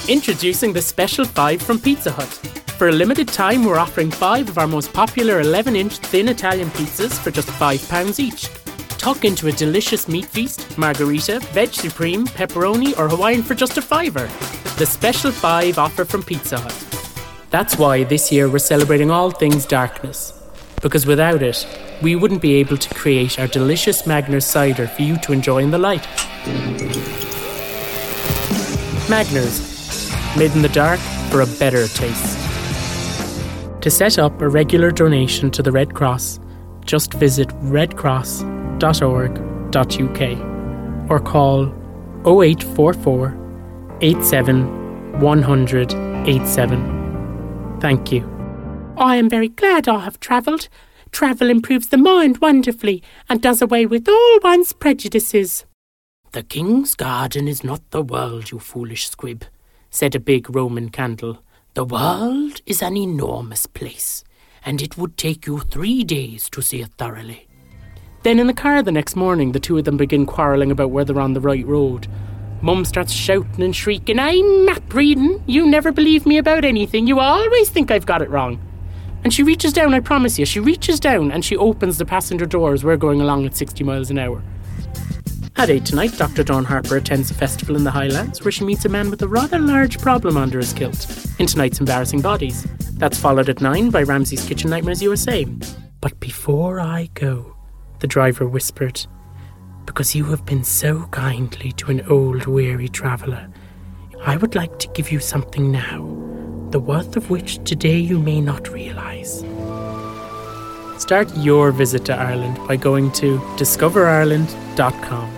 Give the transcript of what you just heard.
Introducing the Special 5 from Pizza Hut. For a limited time, we're offering 5 of our most popular 11-inch thin Italian pizzas for just £5 each. Tuck into a delicious meat feast, margherita, veg supreme, pepperoni or Hawaiian for just £5. The Special 5 offer from Pizza Hut. That's why this year we're celebrating all things darkness. Because without it, we wouldn't be able to create our delicious Magners cider for you to enjoy in the light. Magners, made in the dark for a better taste. To set up a regular donation to the Red Cross, just visit redcross.org.uk or call 0844 87 100 87. Thank you. I am very glad I have travelled. Travel improves the mind wonderfully and does away with all one's prejudices. The king's garden is not the world, you foolish squib, said a big Roman candle. The world is an enormous place, and it would take you 3 days to see it thoroughly. Then in the car the next morning, the two of them begin quarrelling about whether they're on the right road. Mum starts shouting and shrieking, I'm map reading. You never believe me about anything. You always think I've got it wrong. And she reaches down, I promise you, she reaches down and she opens the passenger door as we're going along at 60 miles an hour. At 8 tonight, Dr. Dawn Harper attends a festival in the Highlands where she meets a man with a rather large problem under his kilt in tonight's Embarrassing Bodies. That's followed at 9 by Ramsay's Kitchen Nightmares USA. But before I go, the driver whispered, because you have been so kindly to an old weary traveller, I would like to give you something now, the worth of which today you may not realise. Start your visit to Ireland by going to discoverireland.com.